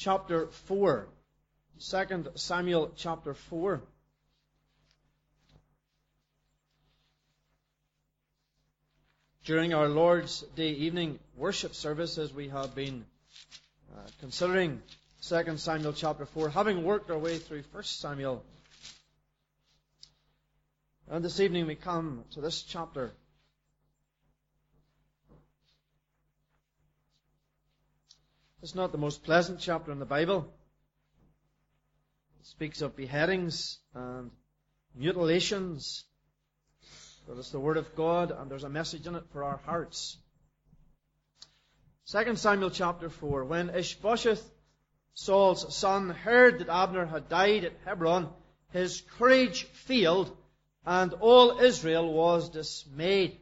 chapter 4. 2 Samuel chapter 4. During our Lord's Day evening worship services, we have been considering 2 Samuel chapter 4, having worked our way through 1 Samuel. And this evening we come to this chapter. It's not the most pleasant chapter in the Bible. It speaks of beheadings and mutilations. But it's the Word of God, and there's a message in it for our hearts. 2 Samuel chapter 4. When Ishbosheth, Saul's son, heard that Abner had died at Hebron, his courage failed, and all Israel was dismayed.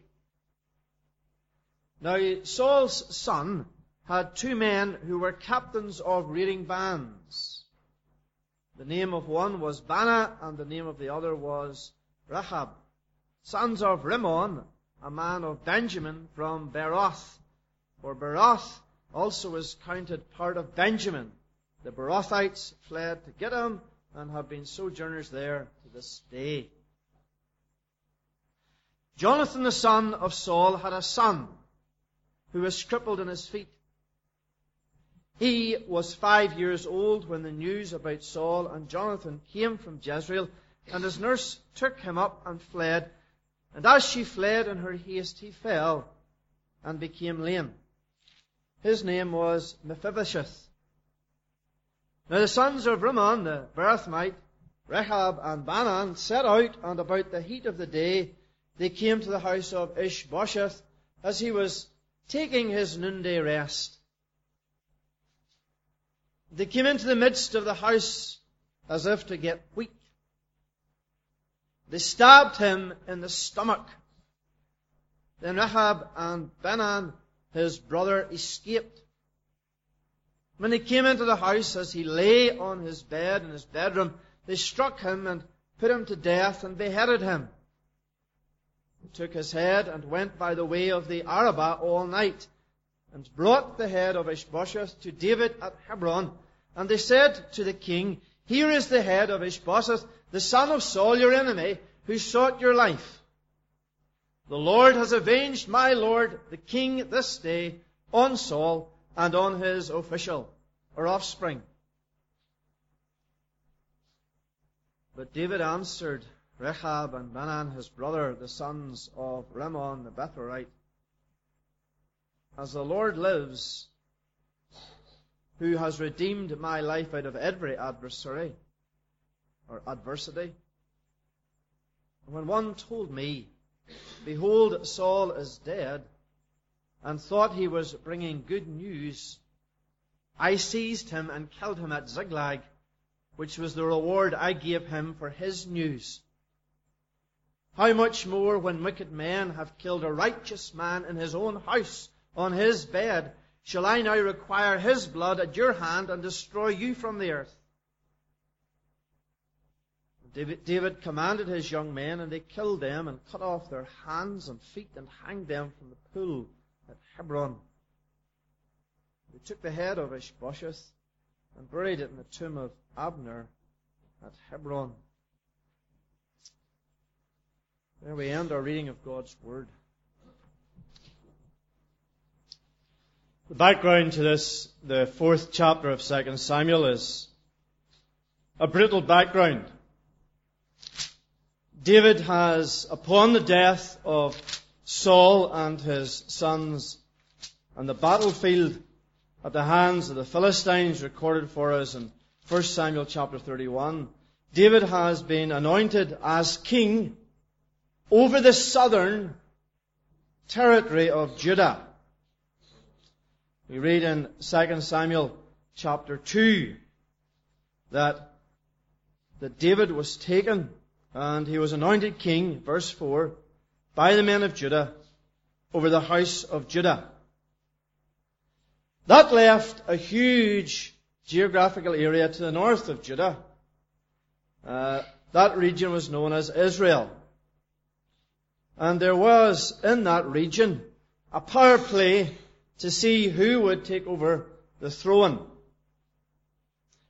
Now Saul's son had two men who were captains of raiding bands. The name of one was Baanah, and the name of the other was Rechab, sons of Rimmon, a man of Benjamin from Beeroth. For Beeroth also is counted part of Benjamin. The Beerothites fled to Gittим and have been sojourners there to this day. Jonathan the son of Saul had a son who was crippled in his feet. He was 5 years old when the news about Saul and Jonathan came from Jezreel, and his nurse took him up and fled. And as she fled in her haste, he fell and became lame. His name was Mephibosheth. Now the sons of Rimmon, the Beerothite, Rechab and Baanah, set out, and about the heat of the day they came to the house of Ishbosheth as he was taking his noonday rest. They came into the midst of the house as if to get wheat. They stabbed him in the stomach. Then Rechab and Baanah, his brother, escaped. When they came into the house, as he lay on his bed in his bedroom, they struck him and put him to death and beheaded him. They took his head and went by the way of the Arabah all night, and brought the head of Ishbosheth to David at Hebron. And they said to the king, "Here is the head of Ishbosheth, the son of Saul, your enemy, who sought your life. The Lord has avenged my lord, the king, this day on Saul and on his official," or offspring. But David answered Rechab and Baanah, his brother, the sons of Rimmon the Bethlehemite, "As the Lord lives, who has redeemed my life out of every adversary or adversity. When one told me, 'Behold, Saul is dead,' and thought he was bringing good news, I seized him and killed him at Ziklag, which was the reward I gave him for his news. How much more when wicked men have killed a righteous man in his own house, on his bed, shall I now require his blood at your hand and destroy you from the earth?" David commanded his young men, and they killed them and cut off their hands and feet and hanged them from the pool at Hebron. They took the head of Ishbosheth and buried it in the tomb of Abner at Hebron. There we end our reading of God's Word. The background to this, the 4th chapter of 2 Samuel, is a brutal background. David has, upon the death of Saul and his sons, and the battlefield at the hands of the Philistines recorded for us in 1 Samuel chapter 31, David has been anointed as king over the southern territory of Judah. We read in 2 Samuel chapter 2 that David was taken and he was anointed king, verse 4, by the men of Judah over the house of Judah. That left a huge geographical area to the north of Judah. That region was known as Israel. And there was in that region a power play to see who would take over the throne.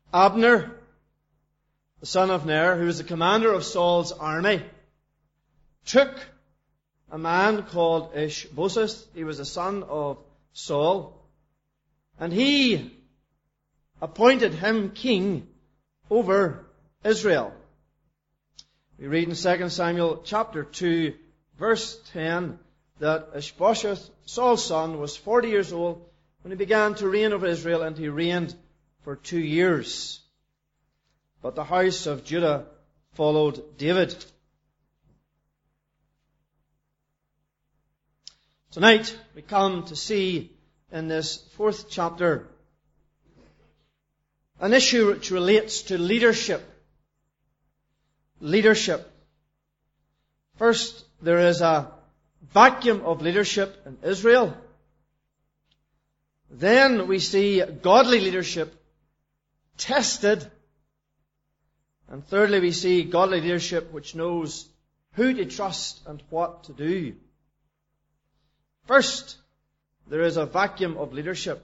Abner, the son of Ner, who was the commander of Saul's army, took a man called Ishbosheth. He was the son of Saul, and he appointed him king over Israel. We read in 2 Samuel chapter 2, verse 10, that Ishbosheth, Saul's son, was 40 years old when he began to reign over Israel, and he reigned for 2 years. But the house of Judah followed David. Tonight we come to see in this 4th chapter an issue which relates to leadership. Leadership. First, there is a vacuum of leadership in Israel. Then we see godly leadership tested. And thirdly, we see godly leadership which knows who to trust and what to do. First, there is a vacuum of leadership.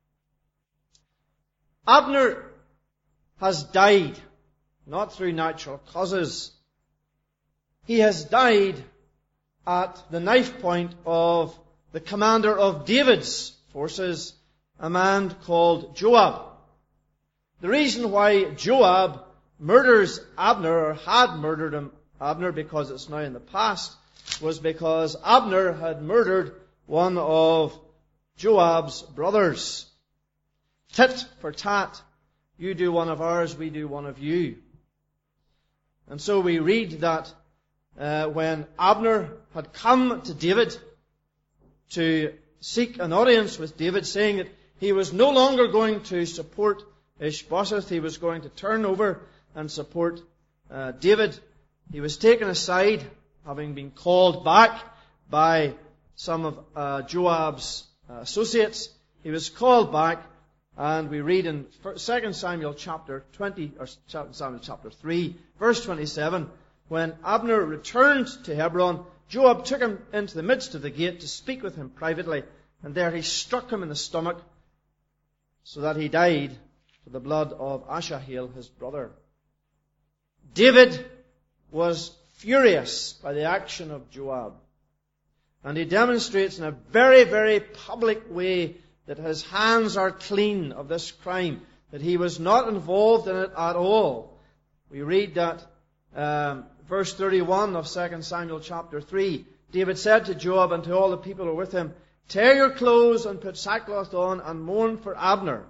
Abner has died, not through natural causes. He has died at the knife point of the commander of David's forces, a man called Joab. The reason why Joab murders Abner, or had murdered Abner, because it's now in the past, was because Abner had murdered one of Joab's brothers. Tit for tat. You do one of ours, we do one of you. And so we read that when Abner had come to David to seek an audience with David, saying that he was no longer going to support Ishbosheth, he was going to turn over and support David, he was taken aside, having been called back by some of Joab's associates. He was called back, and we read in 2 Samuel chapter 20, or 2 Samuel chapter 3, verse 27, when Abner returned to Hebron, Joab took him into the midst of the gate to speak with him privately, and there he struck him in the stomach, so that he died for the blood of Asahel, his brother. David was furious by the action of Joab. And he demonstrates in a very, very public way that his hands are clean of this crime, that he was not involved in it at all. We read that verse 31 of 2 Samuel chapter 3, David said to Joab and to all the people who were with him, "Tear your clothes and put sackcloth on and mourn for Abner."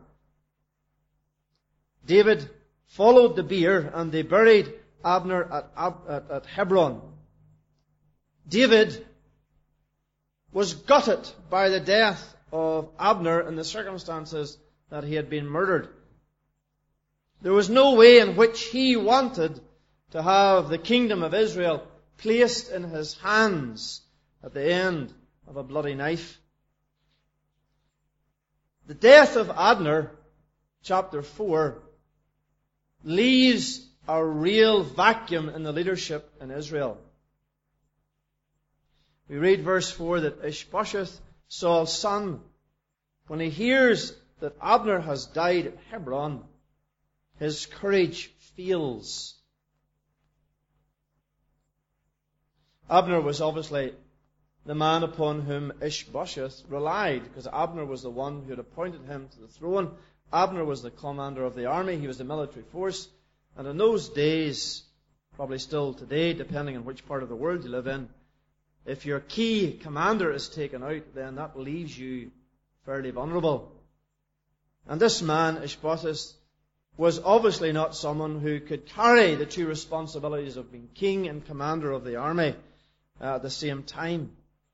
David followed the bier, and they buried Abner at Hebron. David was gutted by the death of Abner in the circumstances that he had been murdered. There was no way in which he wanted to have the kingdom of Israel placed in his hands at the end of a bloody knife. The death of Abner, chapter 4, leaves a real vacuum in the leadership in Israel. We read verse 4 that Ishbosheth, Saul's son, when he hears that Abner has died at Hebron, his courage fails. Abner was obviously the man upon whom Ishbosheth relied, because Abner was the one who had appointed him to the throne. Abner was the commander of the army. He was the military force. And in those days, probably still today, depending on which part of the world you live in, if your key commander is taken out, then that leaves you fairly vulnerable. And this man, Ishbosheth, was obviously not someone who could carry the two responsibilities of being king and commander of the army at the same time.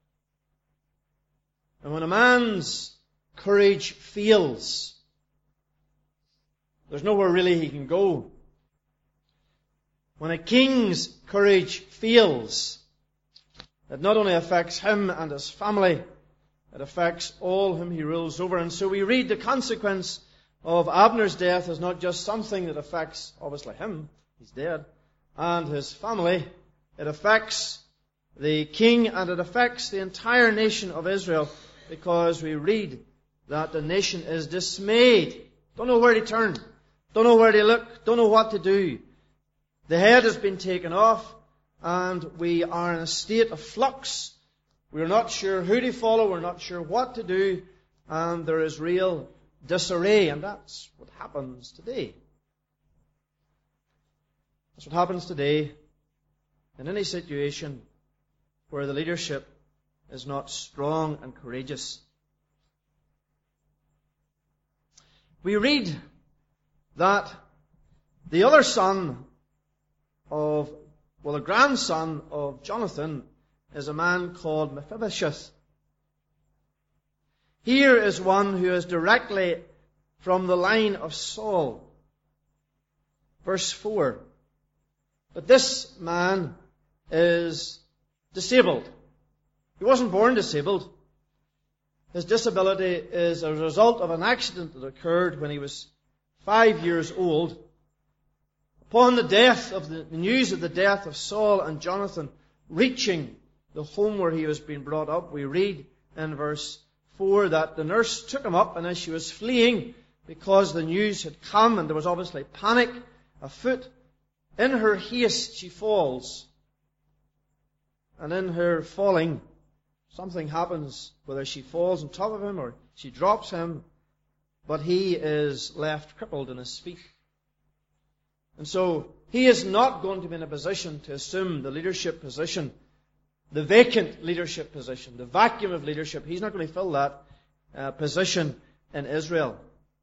And when a man's courage fails, there's nowhere really he can go. When a king's courage fails, it not only affects him and his family, it affects all whom he rules over. And so we read the consequence of Abner's death is not just something that affects, obviously, him, he's dead, and his family. It affects the king, and it affects the entire nation of Israel, because we read that the nation is dismayed. Don't know where to turn. don't know where to look, don't know what to do. The head has been taken off, and we are in a state of flux. We're not sure who to follow, we're not sure what to do, and there is real disarray, and that's what happens today. That's what happens today in any situation where the leadership is not strong and courageous. We read that the other son the grandson of Jonathan is a man called Mephibosheth. Here is one who is directly from the line of Saul. Verse 4. But this man is disabled. He wasn't born disabled. His disability is a result of an accident that occurred when he was 5 years old. Upon the news of the death of Saul and Jonathan reaching the home where he was being brought up, we read in verse 4 that the nurse took him up, and as she was fleeing because the news had come and there was obviously panic afoot, in her haste she falls. And in her falling, something happens, whether she falls on top of him or she drops him, but he is left crippled in his feet. And so he is not going to be in a position to assume the leadership position, the vacant leadership position, the vacuum of leadership. He's not going to fill that position in Israel.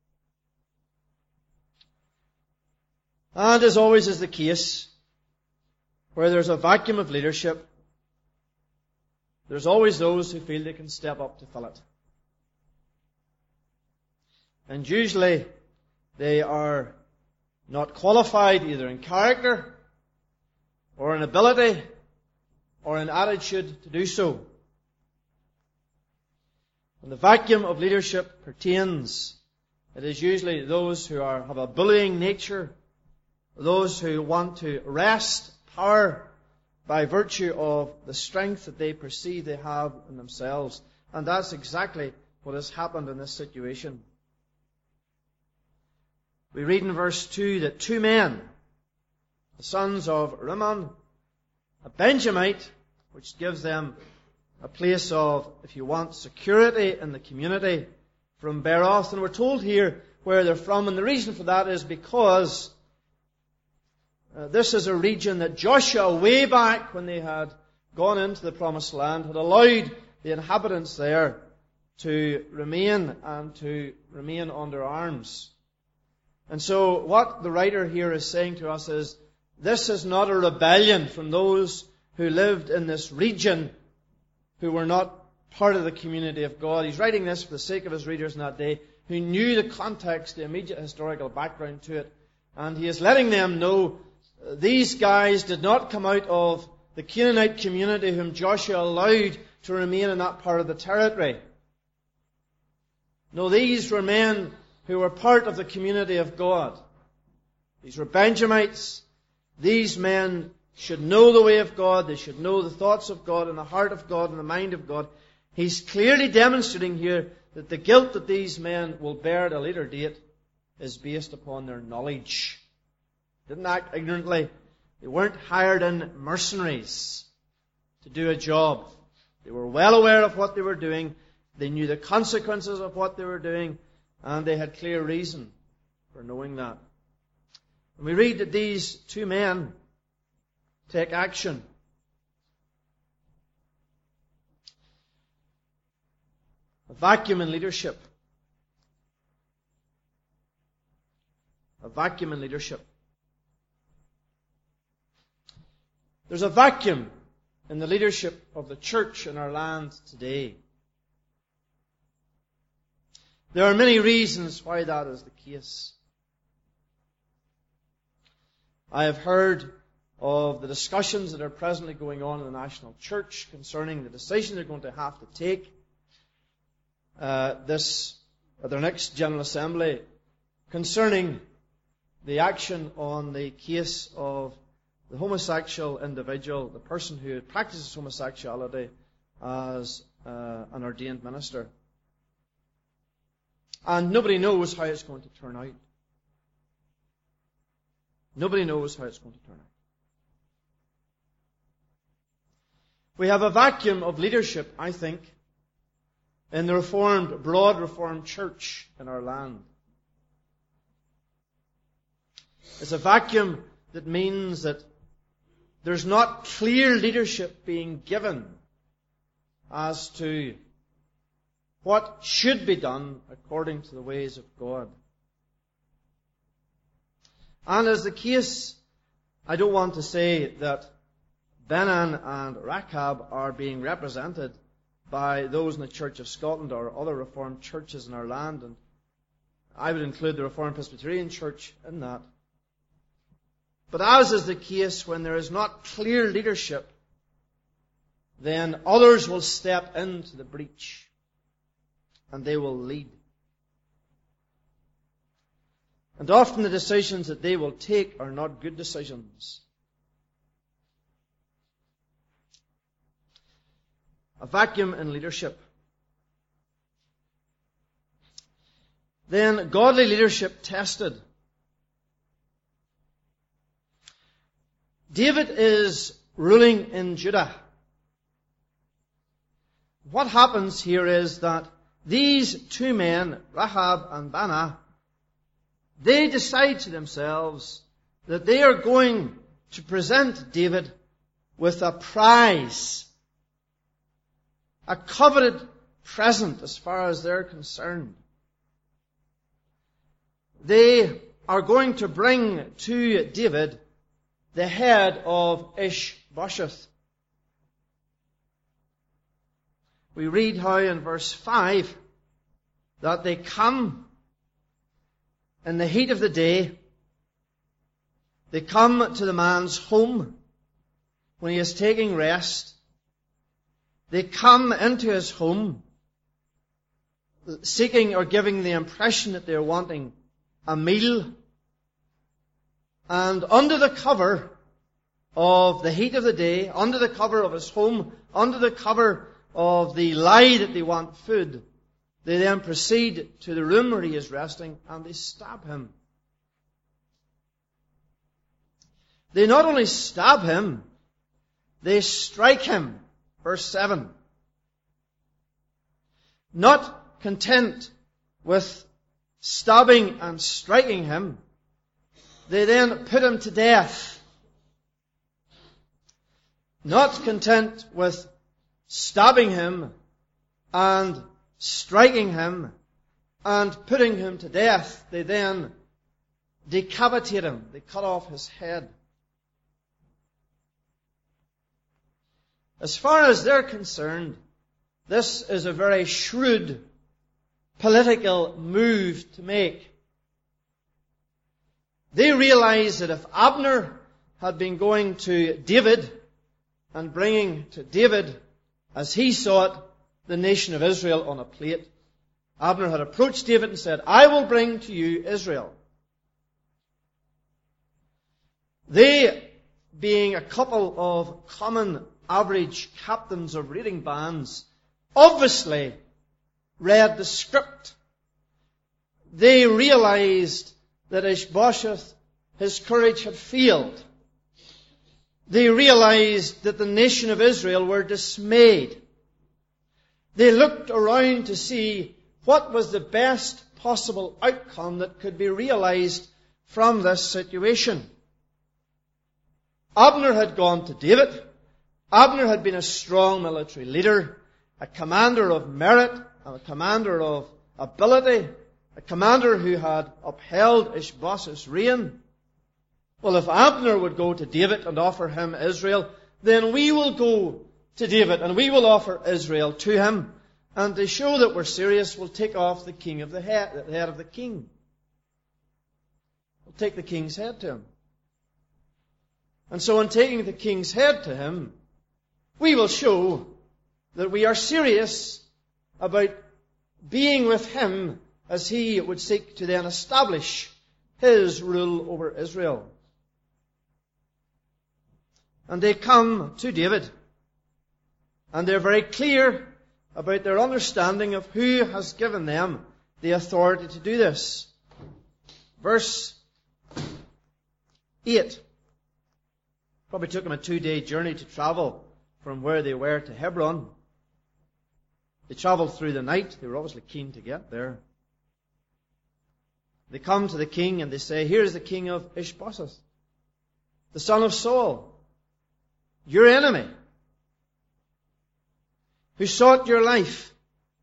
And as always is the case, where there's a vacuum of leadership, there's always those who feel they can step up to fill it. And usually they are not qualified either in character or in ability or in attitude to do so. When the vacuum of leadership pertains, it is usually those who have a bullying nature, those who want to wrest power by virtue of the strength that they perceive they have in themselves. And that's exactly what has happened in this situation. We read in verse 2 that 2 men, the sons of Rimmon, a Benjamite, which gives them a place of, if you want, security in the community, from Beeroth. And we're told here where they're from, and the reason for that is because this is a region that Joshua, way back when they had gone into the Promised Land, had allowed the inhabitants there to remain under arms. And so what the writer here is saying to us is, this is not a rebellion from those who lived in this region who were not part of the community of God. He's writing this for the sake of his readers in that day, who knew the context, the immediate historical background to it. And he is letting them know these guys did not come out of the Canaanite community whom Joshua allowed to remain in that part of the territory. No, these were men who were part of the community of God. These were Benjamites. These men should know the way of God. They should know the thoughts of God and the heart of God and the mind of God. He's clearly demonstrating here that the guilt that these men will bear at a later date is based upon their knowledge. They didn't act ignorantly. They weren't hired in mercenaries to do a job. They were well aware of what they were doing. They knew the consequences of what they were doing, and they had clear reason for knowing that. And we read that these 2 men take action. A vacuum in leadership. A vacuum in leadership. There's a vacuum in the leadership of the church in our land today. There are many reasons why that is the case. I have heard of the discussions that are presently going on in the national church concerning the decision they're going to have to take at their next General Assembly concerning the action on the case of the homosexual individual, the person who practices homosexuality as an ordained minister. And nobody knows how it's going to turn out. Nobody knows how it's going to turn out. We have a vacuum of leadership, I think, in the broad Reformed church in our land. It's a vacuum that means that there's not clear leadership being given as to what should be done according to the ways of God. And as the case, I don't want to say that Benan and Rachab are being represented by those in the Church of Scotland or other Reformed churches in our land, and I would include the Reformed Presbyterian Church in that. But as is the case, when there is not clear leadership, then others will step into the breach and they will lead. And often the decisions that they will take are not good decisions. A vacuum in leadership. Then godly leadership tested. David is ruling in Judah. What happens here is that these two men, Rahab and Baanah, they decide to themselves that they are going to present David with a prize, a coveted present as far as they're concerned. They are going to bring to David the head of Ishbosheth. We read how in verse 5 that they come in the heat of the day. They come to the man's home when he is taking rest. They come into his home seeking or giving the impression that they're wanting a meal. And under the cover of the heat of the day, under the cover of his home, under the cover of the lie that they want food, they then proceed to the room where he is resting and they stab him. They not only stab him, they strike him. Verse 7. Not content with stabbing and striking him, they then put him to death. Not content with stabbing him and striking him and putting him to death, they then decapitate him. They cut off his head. As far as they're concerned, this is a very shrewd political move to make. They realize that if Abner had been going to David and bringing to David, as he saw it, the nation of Israel on a plate, Abner had approached David and said, I will bring to you Israel. They, being a couple of common average captains of raiding bands, obviously read the script. They realized that Ishbosheth, his courage had failed. They realized that the nation of Israel were dismayed. They looked around to see what was the best possible outcome that could be realized from this situation. Abner had gone to David. Abner had been a strong military leader, a commander of merit, a commander of ability, a commander who had upheld Ishbosheth's reign. Well, if Abner would go to David and offer him Israel, then we will go to David and we will offer Israel to him. And to show that we're serious, we'll take off the head of the king. We'll take the king's head to him. And so in taking the king's head to him, we will show that we are serious about being with him as he would seek to then establish his rule over Israel. And they come to David, and they're very clear about their understanding of who has given them the authority to do this. Verse 8. Probably took them a 2-day journey to travel from where they were to Hebron. They travelled through the night. They were obviously keen to get there. They come to the king and they say, "Here is the king of Ishbosheth, the son of Saul, your enemy, who sought your life.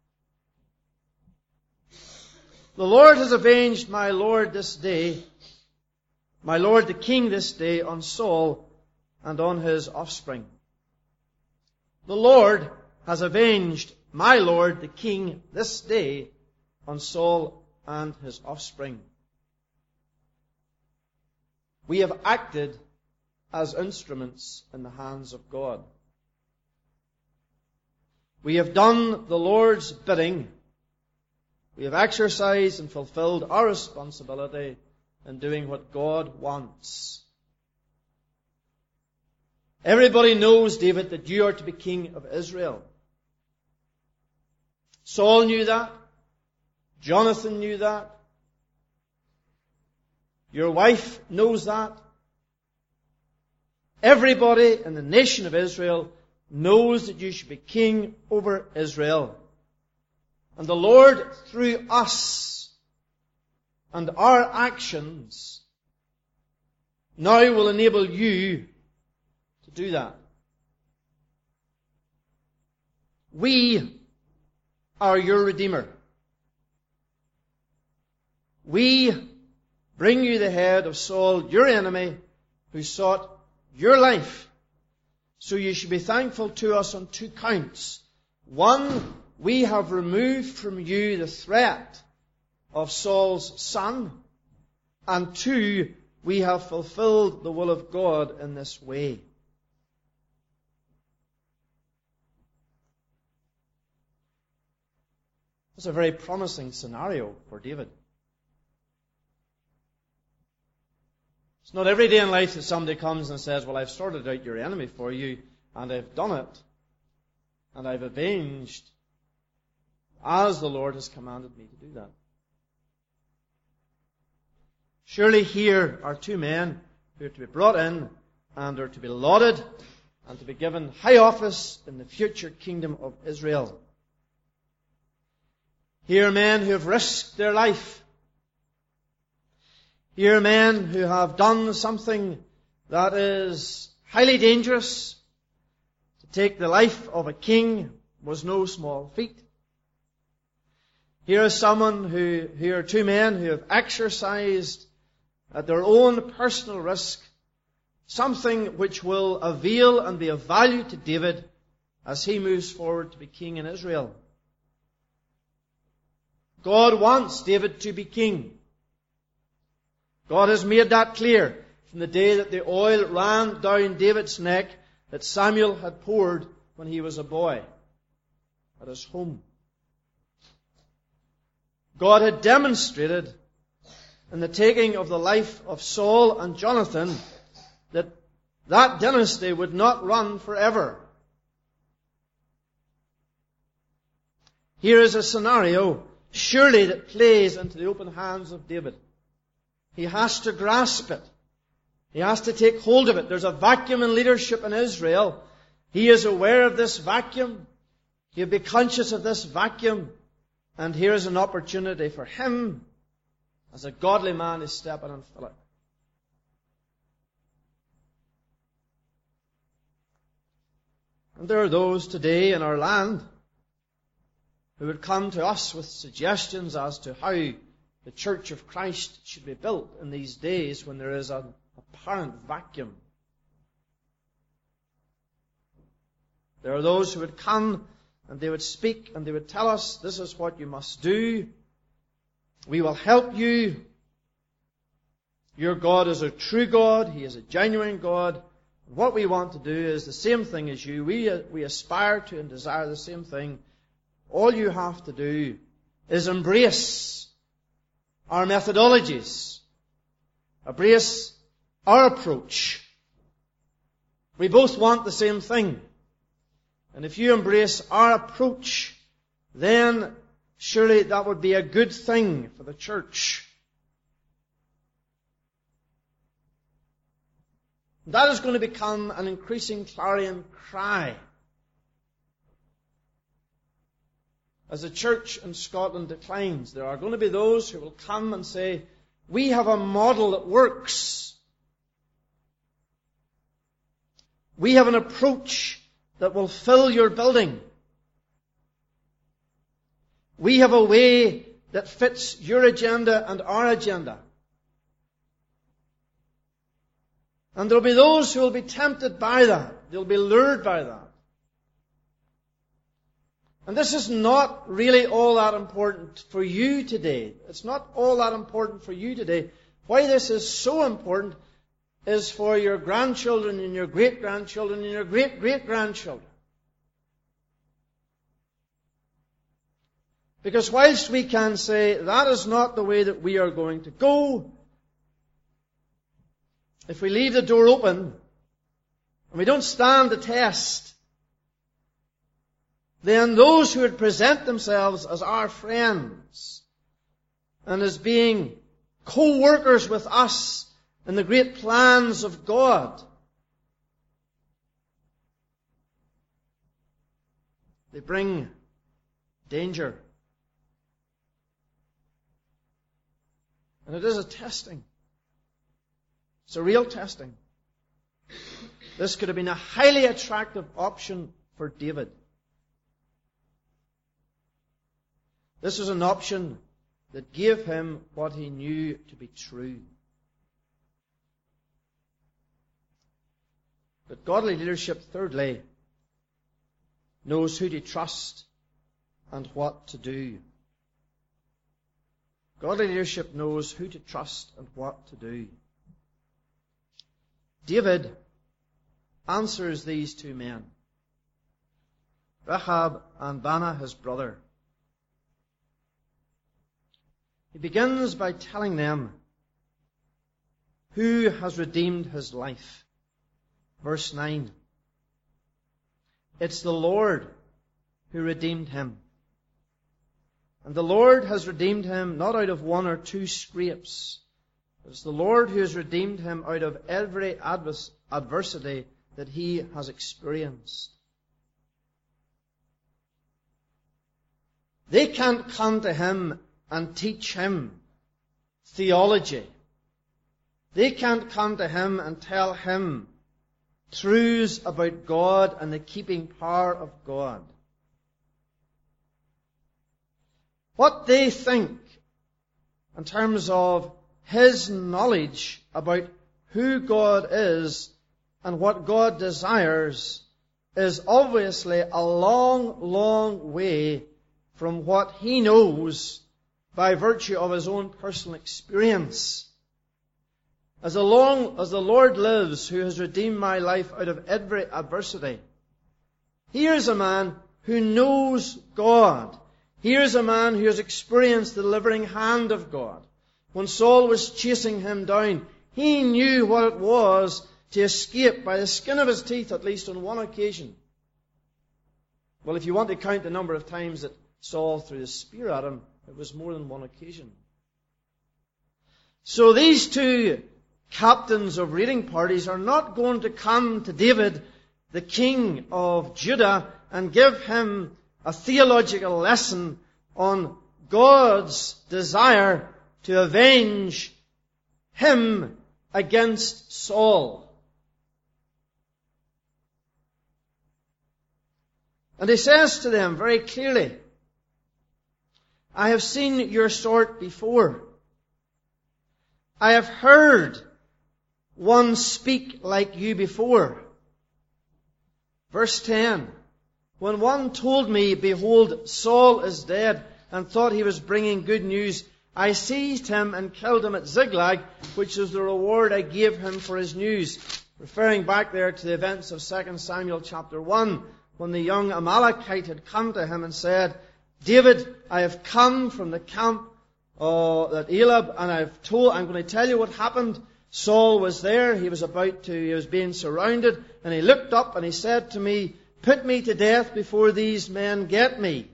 The Lord has avenged my lord this day, my lord the king this day, on Saul and on his offspring. The Lord has avenged my lord the king this day on Saul and his offspring. We have acted as instruments in the hands of God. We have done the Lord's bidding. We have exercised and fulfilled our responsibility in doing what God wants." Everybody knows, David, that you are to be king of Israel. Saul knew that. Jonathan knew that. Your wife knows that. Everybody in the nation of Israel knows that you should be king over Israel. And the Lord, through us and our actions, now will enable you to do that. We are your Redeemer. We bring you the head of Saul, your enemy, who sought your life. So you should be thankful to us on 2 counts. 1, we have removed from you the threat of Saul's son. And 2, we have fulfilled the will of God in this way. It's a very promising scenario for David. It's not every day in life that somebody comes and says, "Well, I've sorted out your enemy for you, and I've done it, and I've avenged, as the Lord has commanded me to do that." Surely here are 2 men who are to be brought in and are to be lauded and to be given high office in the future kingdom of Israel. Here are men who have risked their life. Here are men who have done something that is highly dangerous. To take the life of a king was no small feat. Here is here are 2 men who have exercised at their own personal risk something which will avail and be of value to David as he moves forward to be king in Israel. God wants David to be king. God has made that clear from the day that the oil ran down David's neck that Samuel had poured when he was a boy at his home. God had demonstrated in the taking of the life of Saul and Jonathan that dynasty would not run forever. Here is a scenario, surely, that plays into the open hands of David. He has to grasp it. He has to take hold of it. There's a vacuum in leadership in Israel. He is aware of this vacuum. He'll be conscious of this vacuum. And here is an opportunity for him, as a godly man, to step in and fill it. And there are those today in our land who would come to us with suggestions as to how the Church of Christ should be built in these days when there is an apparent vacuum. There are those who would come and they would speak and they would tell us, "This is what you must do. We will help you. Your God is a true God. He is a genuine God. What we want to do is the same thing as you. We aspire to and desire the same thing. All you have to do is embrace our methodologies. Embrace our approach. We both want the same thing. And if you embrace our approach, then surely that would be a good thing for the church." That is going to become an increasing clarion cry as the church in Scotland declines. There are going to be those who will come and say, we have a model that works. We have an approach that will fill your building. We have a way that fits your agenda and our agenda. And there will be those who will be tempted by that. They'll be lured by that. And this is not really all that important for you today. It's not all that important for you today. Why this is so important is for your grandchildren and your great-grandchildren and your great-great-grandchildren. Because whilst we can say that is not the way that we are going to go, if we leave the door open and we don't stand the test, then those who would present themselves as our friends and as being co-workers with us in the great plans of God, they bring danger. And it is a testing. It's a real testing. This could have been a highly attractive option for David. This was an option that gave him what he knew to be true. But godly leadership, thirdly, knows who to trust and what to do. Godly leadership knows who to trust and what to do. David answers these two men, Rahab and Baanah, his brother. He begins by telling them who has redeemed his life. Verse 9. It's the Lord who redeemed him. And the Lord has redeemed him not out of one or two scrapes. It's the Lord who has redeemed him out of every adversity that he has experienced. They can't come to him and teach him theology. They can't come to him and tell him truths about God and the keeping power of God. What they think in terms of his knowledge about who God is and what God desires is obviously a long, long way from what he knows by virtue of his own personal experience. As long as the Lord lives, who has redeemed my life out of every adversity, here's a man who knows God. Here's a man who has experienced the delivering hand of God. When Saul was chasing him down, he knew what it was to escape by the skin of his teeth, at least on one occasion. Well, if you want to count the number of times that Saul threw the spear at him, it was more than one occasion. So these two captains of raiding parties are not going to come to David, the king of Judah, and give him a theological lesson on God's desire to avenge him against Saul. And he says to them very clearly, I have seen your sort before. I have heard one speak like you before. Verse 10. When one told me, behold, Saul is dead, and thought he was bringing good news, I seized him and killed him at Ziklag, which was the reward I gave him for his news. Referring back there to the events of 2 Samuel chapter 1, when the young Amalekite had come to him and said, David, I have come from the camp at Elab, and I'm going to tell you what happened. Saul was there, he was being surrounded, and he looked up and he said to me, put me to death before these men get me.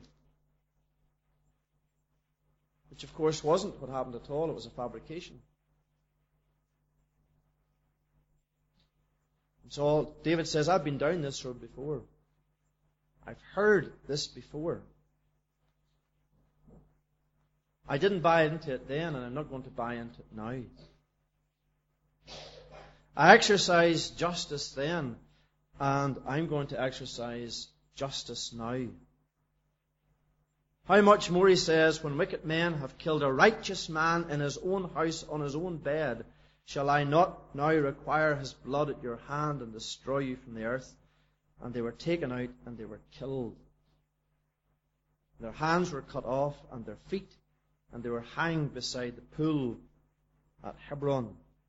Which of course wasn't what happened at all, it was a fabrication. So David says, I've been down this road before. I've heard this before. I didn't buy into it then, and I'm not going to buy into it now. I exercised justice then, and I'm going to exercise justice now. How much more, he says, when wicked men have killed a righteous man in his own house on his own bed, shall I not now require his blood at your hand and destroy you from the earth? And they were taken out and they were killed. Their hands were cut off and their feet, and they were hanged beside the pool at Hebron.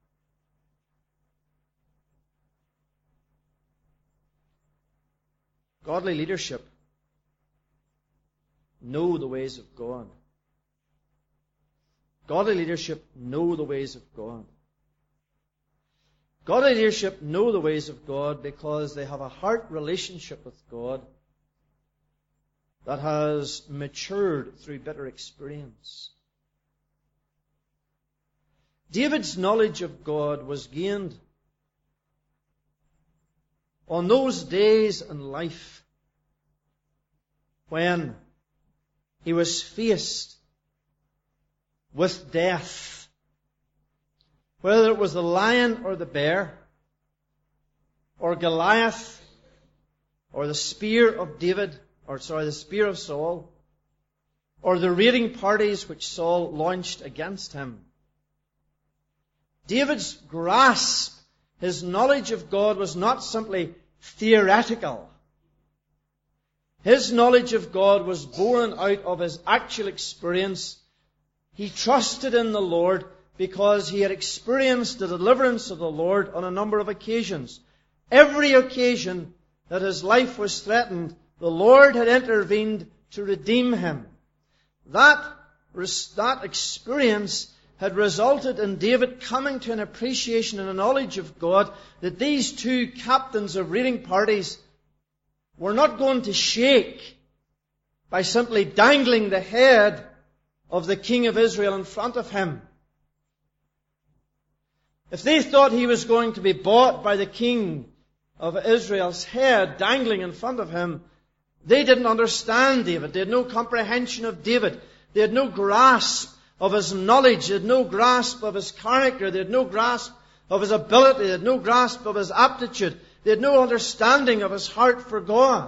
Godly leadership know the ways of God. Godly leadership know the ways of God. Godly leadership know the ways of God because they have a heart relationship with God that has matured through bitter experience. David's knowledge of God was gained on those days in life when he was faced with death. Whether it was the lion or the bear, or Goliath, or the spear of the spear of Saul, or the raiding parties which Saul launched against him. David's grasp, his knowledge of God was not simply theoretical. His knowledge of God was born out of his actual experience. He trusted in the Lord because he had experienced the deliverance of the Lord on a number of occasions. Every occasion that his life was threatened, the Lord had intervened to redeem him. That experience had resulted in David coming to an appreciation and a knowledge of God that these two captains of raiding parties were not going to shake by simply dangling the head of the king of Israel in front of him. If they thought he was going to be bought by the king of Israel's head dangling in front of him, they didn't understand David. They had no comprehension of David. They had no grasp of his knowledge. They had no grasp of his character. They had no grasp of his ability. They had no grasp of his aptitude. They had no understanding of his heart for God.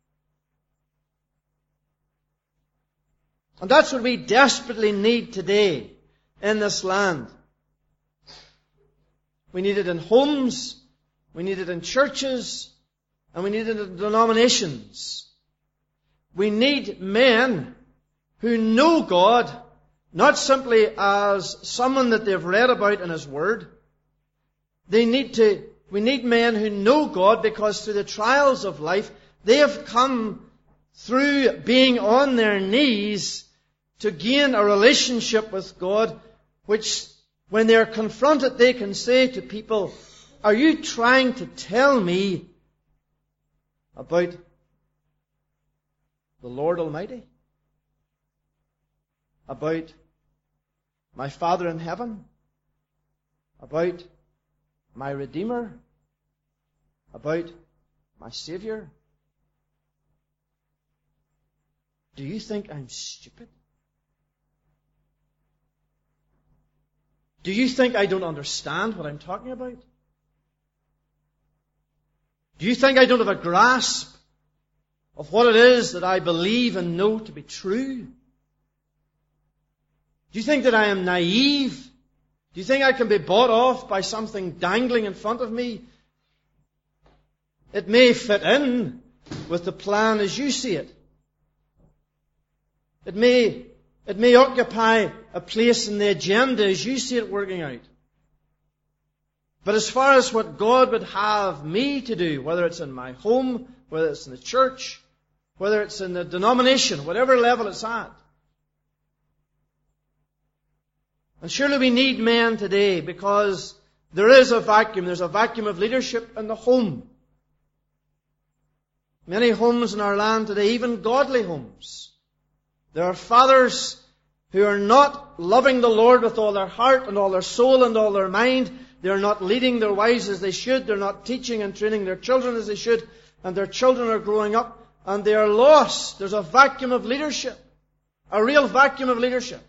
And that's what we desperately need today in this land. We need it in homes, we need it in churches, and we need it in denominations. We need men who know God, not simply as someone that they've read about in His Word. We need men who know God because through the trials of life, they have come through being on their knees to gain a relationship with God, which when they are confronted, they can say to people, are you trying to tell me about the Lord Almighty? About my Father in heaven? About my Redeemer? About my Savior? Do you think I'm stupid? Do you think I don't understand what I'm talking about? Do you think I don't have a grasp of what it is that I believe and know to be true? Do you think that I am naive? Do you think I can be bought off by something dangling in front of me? It may fit in with the plan as you see it. It may occupy a place in the agenda as you see it working out. But as far as what God would have me to do, whether it's in my home, whether it's in the church, whether it's in the denomination, whatever level it's at. And surely we need men today because there is a vacuum. There's a vacuum of leadership in the home. Many homes in our land today, even godly homes. There are fathers who are not loving the Lord with all their heart and all their soul and all their mind, They're not leading their wives as they should. They're not teaching and training their children as they should. And their children are growing up and they are lost. There's a vacuum of leadership. A real vacuum of leadership.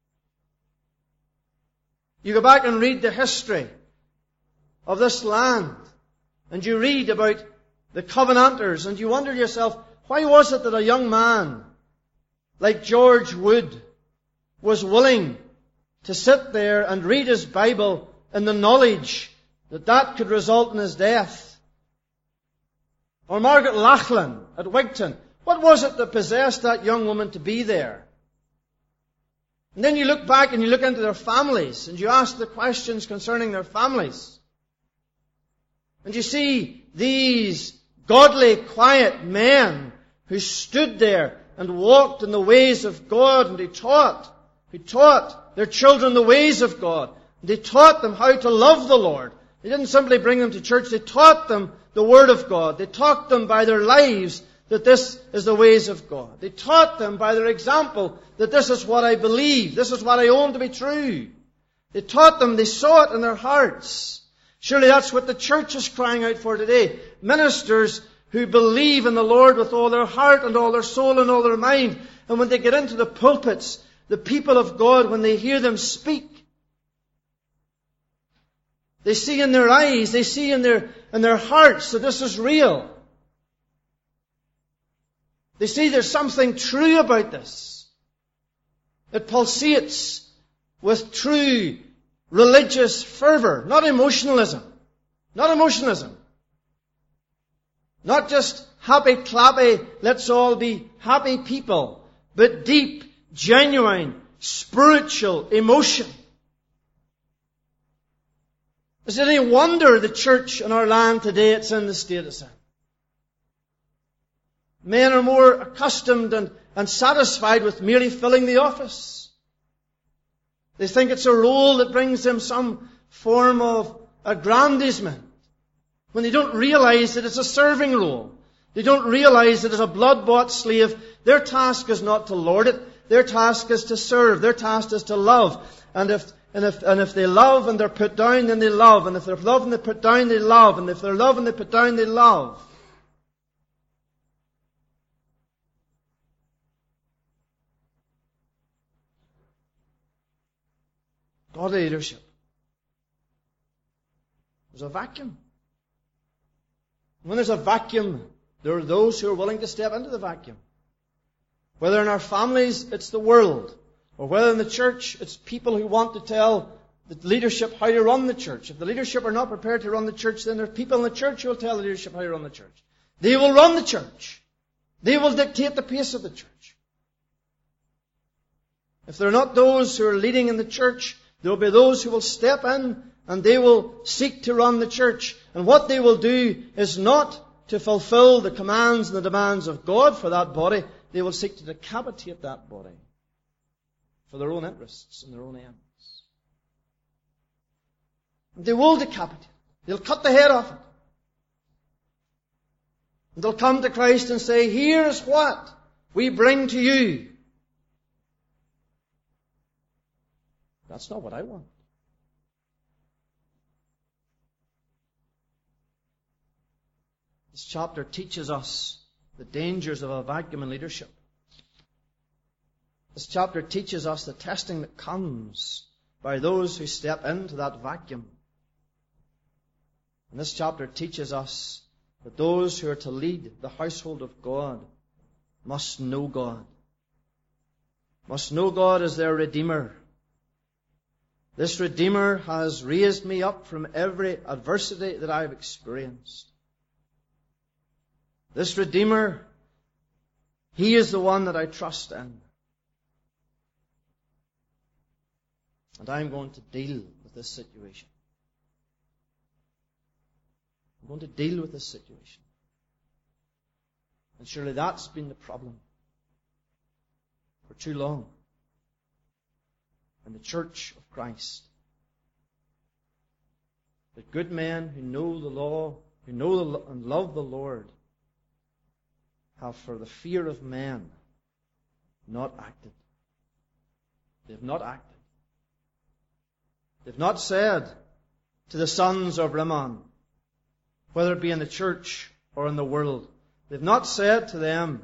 You go back and read the history of this land. And you read about the Covenanters. And you wonder to yourself, why was it that a young man like George Wood was willing to sit there and read his Bible in the knowledge that that could result in his death? Or Margaret Lachlan at Wigton. What was it that possessed that young woman to be there? And then you look back and you look into their families and you ask the questions concerning their families. And you see these godly, quiet men who stood there and walked in the ways of God, and who taught their children the ways of God. They taught them how to love the Lord. They didn't simply bring them to church, they taught them the Word of God. They taught them by their lives that this is the ways of God. They taught them by their example that this is what I believe, this is what I own to be true. They taught them, they saw it in their hearts. Surely that's what the church is crying out for today. Ministers who believe in the Lord with all their heart and all their soul and all their mind. And when they get into the pulpits, the people of God, when they hear them speak, they see in their eyes, they see in their hearts that this is real. They see there's something true about this. It pulsates with true religious fervor, not emotionalism. Not emotionalism. Not just happy clappy, let's all be happy people, but deep, genuine, spiritual emotion. Is it any wonder the church in our land today, it's in the state it's in? Men are more accustomed and satisfied with merely filling the office. They think it's a role that brings them some form of aggrandizement, when they don't realize that it's a serving role. They don't realize that as a blood-bought slave, their task is not to lord it. Their task is to serve. Their task is to love. And if they love and they're put down, then they love. And if they're loved and they put down, they love. And if they're loved and they put down, they love. Godly leadership. There's a vacuum. When there's a vacuum, there are those who are willing to step into the vacuum. Whether in our families, it's the world. Or whether in the church, it's people who want to tell the leadership how to run the church. If the leadership are not prepared to run the church, then there are people in the church who will tell the leadership how to run the church. They will run the church. They will dictate the pace of the church. If there are not those who are leading in the church, there will be those who will step in and they will seek to run the church. And what they will do is not to fulfill the commands and the demands of God for that body. They will seek to decapitate that body for their own interests and their own ends. And they will decapitate. They'll cut the head off it. And they'll come to Christ and say, here's what we bring to you. That's not what I want. This chapter teaches us the dangers of a vacuum in leadership. This chapter teaches us the testing that comes by those who step into that vacuum. And this chapter teaches us that those who are to lead the household of God must know God. Must know God as their Redeemer. This Redeemer has raised me up from every adversity that I've experienced. This Redeemer, He is the one that I trust in. And I'm going to deal with this situation. I'm going to deal with this situation. And surely that's been the problem for too long in the church of Christ. That good men who know the law, who know and love the Lord, have for the fear of men not acted. They have not acted. They've not said to the sons of Rimmon, whether it be in the church or in the world. They've not said to them,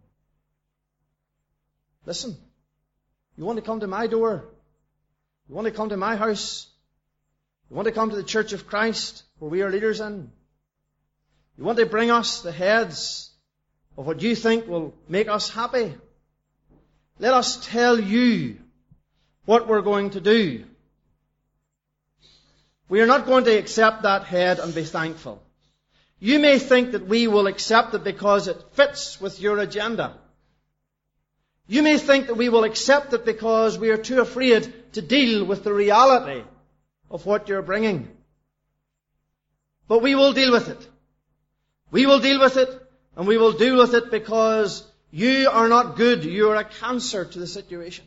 listen, you want to come to my door? You want to come to my house? You want to come to the Church of Christ, where we are leaders in? You want to bring us the heads of what you think will make us happy? Let us tell you what we're going to do. We are not going to accept that head and be thankful. You may think that we will accept it because it fits with your agenda. You may think that we will accept it because we are too afraid to deal with the reality of what you're bringing. But we will deal with it. We will deal with it, and we will deal with it because you are not good. You are a cancer to the situation.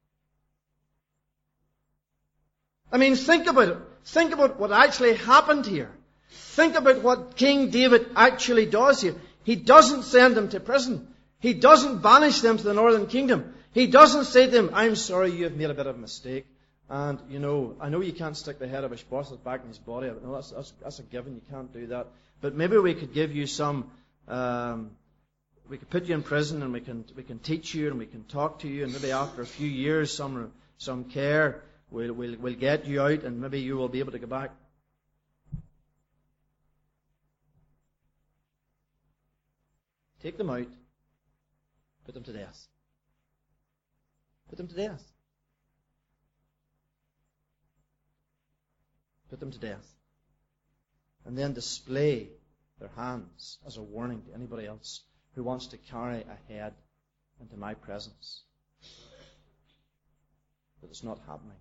I mean, think about it. Think about what actually happened here. Think about what King David actually does here. He doesn't send them to prison. He doesn't banish them to the northern kingdom. He doesn't say to them, I'm sorry, you have made a bit of a mistake. And, I know you can't stick the head of Ishbosheth back in his body. No, that's a given. You can't do that. But maybe we could give you some, we could put you in prison and we can teach you and we can talk to you, and maybe after a few years, some care, we'll get you out and maybe you will be able to go back. Take them out. Put them to death. Put them to death. Put them to death. And then display their hands as a warning to anybody else who wants to carry a head into my presence. But it's not happening.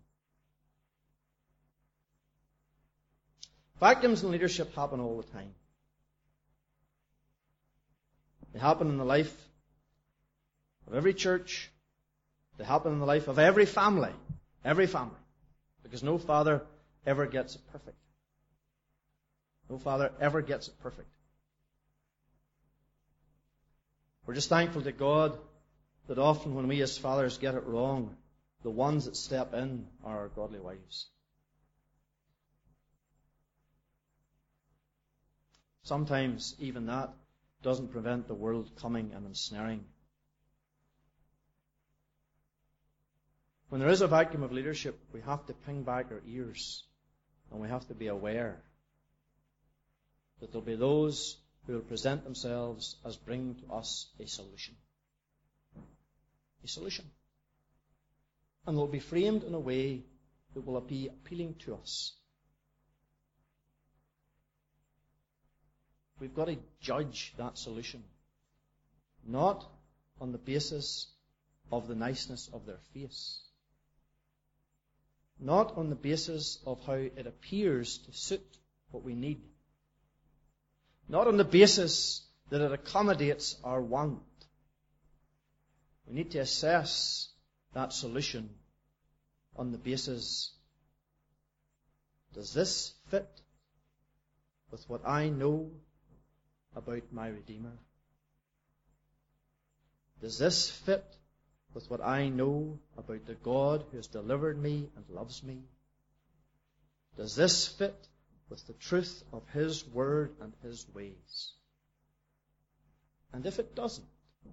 Vacuums in leadership happen all the time. They happen in the life of every church. They happen in the life of every family. Every family. Because no father ever gets it perfect. No father ever gets it perfect. We're just thankful to God that often when we as fathers get it wrong, the ones that step in are our godly wives. Sometimes even that doesn't prevent the world coming and ensnaring. When there is a vacuum of leadership, we have to ping back our ears and we have to be aware that there'll be those who will present themselves as bringing to us a solution. A solution. And they'll be framed in a way that will be appealing to us. We've got to judge that solution, not on the basis of the niceness of their face, not on the basis of how it appears to suit what we need, not on the basis that it accommodates our want. We need to assess that solution on the basis, does this fit with what I know about my Redeemer? Does this fit with what I know about the God who has delivered me and loves me? Does this fit with the truth of His Word and His ways? And if it doesn't,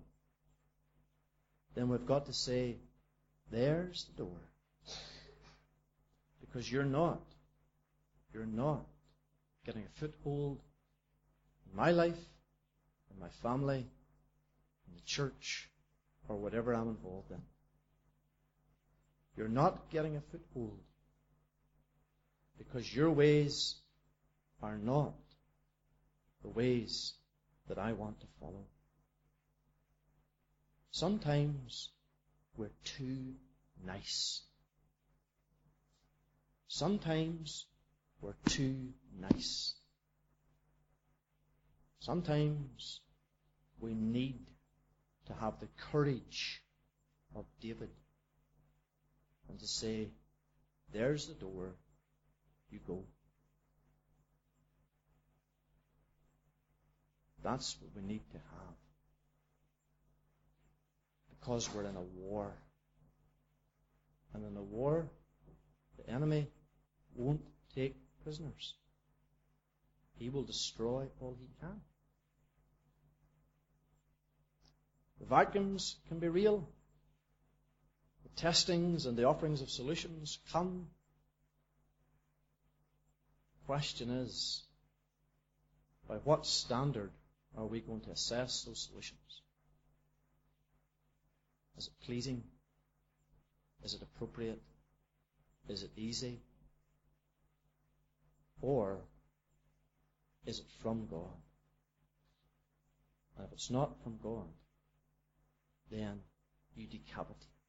then we've got to say, there's the door. Because you're not getting a foothold in my life, in my family, in the church, or whatever I'm involved in. You're not getting a foothold because your ways are not the ways that I want to follow. Sometimes we're too nice. Sometimes we're too nice. Sometimes we need to have the courage of David and to say, there's the door, you go. That's what we need to have. Because we're in a war. And in a war, the enemy won't take prisoners. He will destroy all he can. The vacuums can be real. The testings and the offerings of solutions come. The question is, by what standard are we going to assess those solutions? Is it pleasing? Is it appropriate? Is it easy? Or is it from God? And if it's not from God, then you decapitate.